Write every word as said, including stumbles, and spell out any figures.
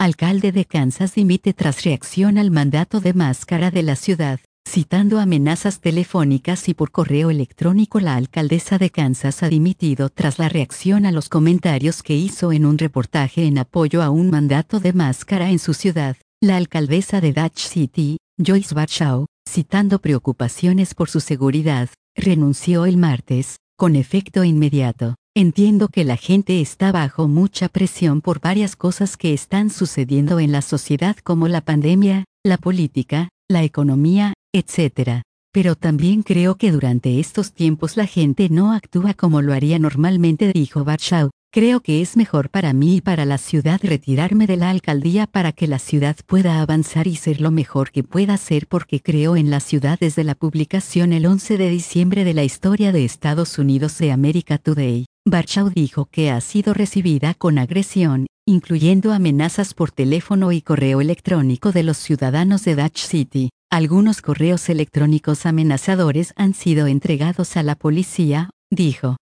Alcalde de Kansas dimite tras reacción al mandato de máscara de la ciudad. Citando amenazas telefónicas y por correo electrónico, la alcaldesa de Kansas ha dimitido tras la reacción a los comentarios que hizo en un reportaje en apoyo a un mandato de máscara en su ciudad. La alcaldesa de Dodge City, Joyce Warshaw, citando preocupaciones por su seguridad, renunció el martes, con efecto inmediato. Entiendo que la gente está bajo mucha presión por varias cosas que están sucediendo en la sociedad, como la pandemia, la política, la economía, etcétera. Pero también creo que durante estos tiempos la gente no actúa como lo haría normalmente, dijo Warshaw. Creo que es mejor para mí y para la ciudad retirarme de la alcaldía para que la ciudad pueda avanzar y ser lo mejor que pueda ser, porque creo en la ciudad. Desde la publicación el once de diciembre de la historia de Estados Unidos de America Today, Warshaw dijo que ha sido recibida con agresión, incluyendo amenazas por teléfono y correo electrónico de los ciudadanos de Dodge City. Algunos correos electrónicos amenazadores han sido entregados a la policía, dijo.